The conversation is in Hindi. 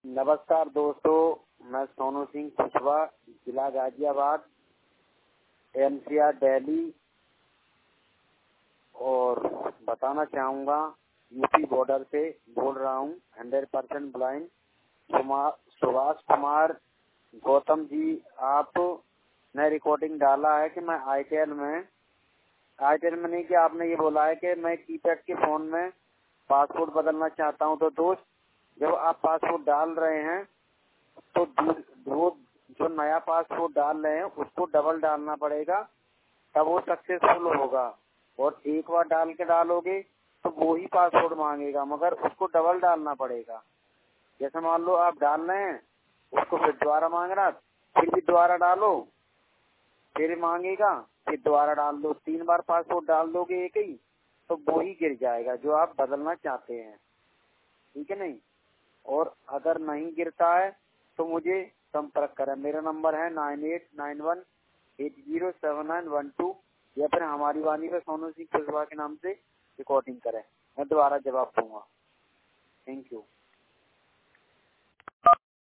नमस्कार दोस्तों, मैं सोनू सिंह कुशवाहा, जिला गाजियाबाद, एनसीआर दिल्ली। और बताना चाहूँगा, यूपी बॉर्डर से बोल रहा हूँ। 100% ब्लाइंड सुभाष कुमार गौतम जी, आपने रिकॉर्डिंग डाला है कि मैं आईटीएल में नहीं, कि आपने ये बोला है कि मैं कीपैड के फोन में पासपोर्ट बदलना चाहता हूँ। तो दोस्त, जब आप पासपोर्ट डाल रहे हैं तो वो जो नया पासपोर्ट डाल रहे हैं उसको डबल डालना पड़ेगा, तब वो सक्सेसफुल होगा। और एक बार डाल के डालोगे तो वो ही पासपोर्ट मांगेगा, मगर उसको डबल डालना पड़ेगा। जैसे मान लो आप डाल रहे हैं, उसको फिर दोबारा मांग रहा, फिर भी दोबारा डालो, फिर मांगेगा, फिर दोबारा डाल दो। 3 बार पासपोर्ट डाल दोगे एक ही, तो वो ही गिर जाएगा जो आप बदलना चाहते हैं। ठीक है नहीं? और अगर नहीं गिरता है तो मुझे संपर्क करें। मेरा नंबर है 9891807912, या फिर हमारी वाणी पे सोनू सिंह कुशवाहा के नाम से रिकॉर्डिंग करें, मैं दोबारा जवाब दूंगा। Thank you.